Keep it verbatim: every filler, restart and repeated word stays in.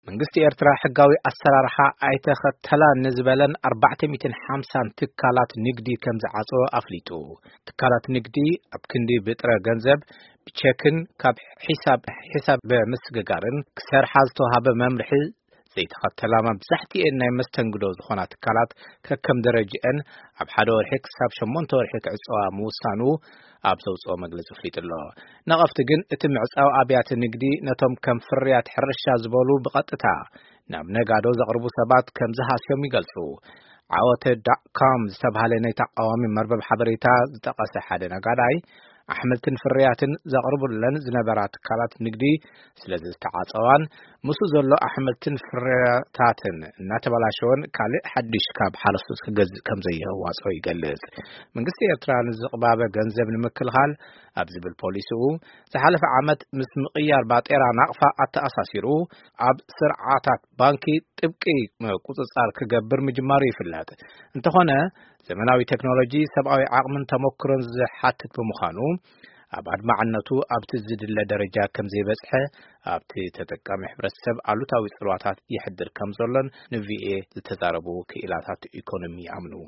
መንግስቲ ኤርትራ ሕጋዊ አሰራርሓ አይተኸተላ ንዝበለን አርባዕተ ሚእቲ ሓምሳ ትካላት ንግዲ ከም ዝዓጽወ አፍሊጡ ትካላት ንግዲ ኣብ ክንዲ ብጥረ ገንዘብ ብቼክን ካብ ሒሳብ ሒሳብ በምስግጋርን ክሰርሓ ዝተወሃበ መምርሒ ዘይተኸተላ መብዛሕትአን ናይ መስተንግዶ ዝኾና ትካላት ከከም ደረጃን ኣብ ሓደ ወርሒ ክሳብ ሸሞንተ ወርሒ ክዕጽዋ ምውሳኑ ኣብ ዘውጽኦ መግለጺ ፍሊጥሎ ነቐፍቲ ግን እቲ ምዕጻው ኣብያተ ንግዲ ነቶም ከም ፍርያት ሕርሻ ዝበሉ ብቐጥታ ናብ ነጋዶ ዘቕርቡ ሰባት ከም ዝሃስዮም ይገልጹ ዓወተ ዶት ኮም ዝተባህለ ናይ ተቃዋሚ መርበብ ሓበሬታ ዝጠቐሰ ሓደ ነጋዳይ ኣሕምልትን ፍርያትን ዘቕርቡለን ዝነበራ ትካላት ንግዲ ስለዚ ዝተዓጸዋን ምስ ዘሎ ኣሕምልትን ፍርያታትን እናተበላሸወን ካልእ ሓድሽ ካብ ሓለሱስ ክገዝእ ከም ዘይዋጽኦ ይገልጽ መንግስቲ ኤርትራ ንዝቕባበ ገንዘብ ንምክልኻል ኣብ ዝብል ፖሊሲኡ ዝሓለፈ ዓመት ምስ ምቕያር ባጤራ ናቕፋ ኣተኣሳሲሩ ኣብ ስርዓታት ባንኪ ጥብቂ ቁጽጻር ክገብር ምጅማሩ ይፍለጥ እንተኾነ ዘመናዊ ቴክኖሎጂ ሰብአዊ ዓቕምን ተሞክሮን ዝሓትት ብምዃኑ ኣብ ኣድማዕነቱ ኣብቲ ዝድለ ደረጃ ከም ዘይበጽሐ ኣብቲ ተጠቃሚ ሕብረተሰብ ኣሉታዊ ጽልዋታት ይሕድር ከም ዘሎን ንቪኤ ዝተዛረቡ ክኢላታት ኢኮኖሚ ኣምኑ